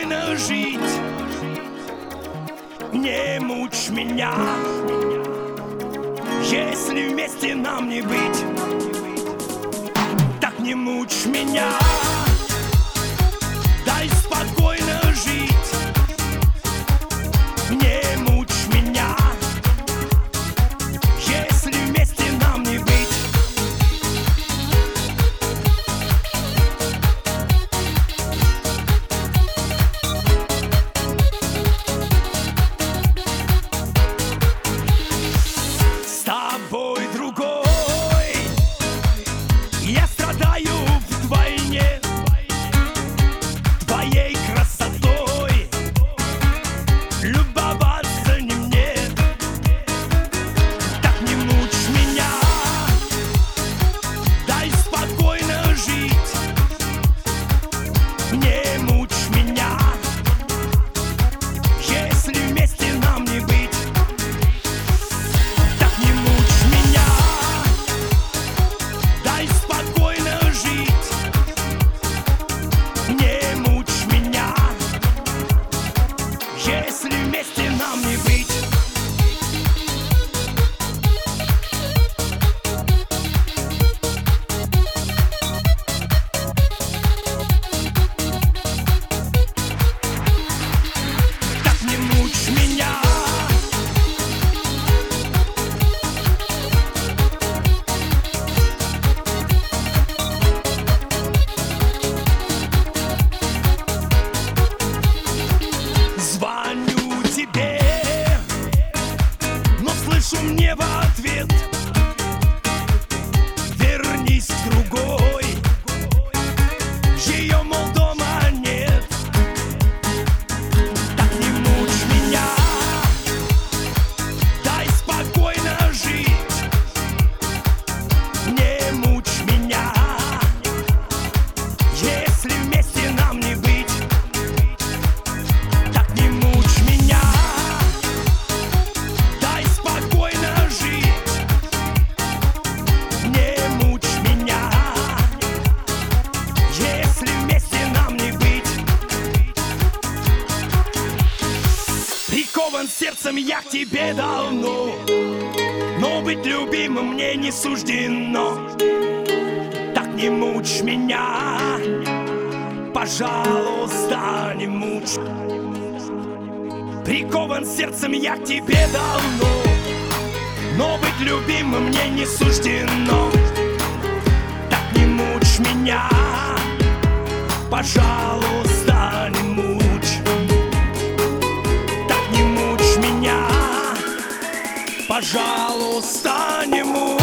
спокойно жить. Не мучь меня, если вместе нам не быть. Так не мучь меня, дай спокойно жить. Не мучь меня, если вместе нам не быть. С тобой другой, я страдаю вдвойне. Твоей красотой любоваться не мне. Так не мучь меня, дай спокойно жить. Не мучь меня, если вместе нам не быть. Так не мучь меня, дай спокойно жить. Не мучь меня, если вместе нам не быть. Так не мучь меня. Звоню тебе, но слышу мне в ответ: вернись к другой, ее, мол, дома нет. Так не мучь меня, дай спокойно жить. Не мучь меня, если вместе нам не быть. Так не мучь меня, дай спокойно жить. Не мучь меня, если вместе нам не быть. Прикован сердцем я к тебе давно, но быть любимым мне не суждено. Так не мучь меня, пожалуйста, не мучь. Прикован сердцем я к тебе давно, но быть любимым мне не суждено. Так не мучь меня, пожалуйста, не мучь. Так не мучь меня, пожалуйста, не мучь.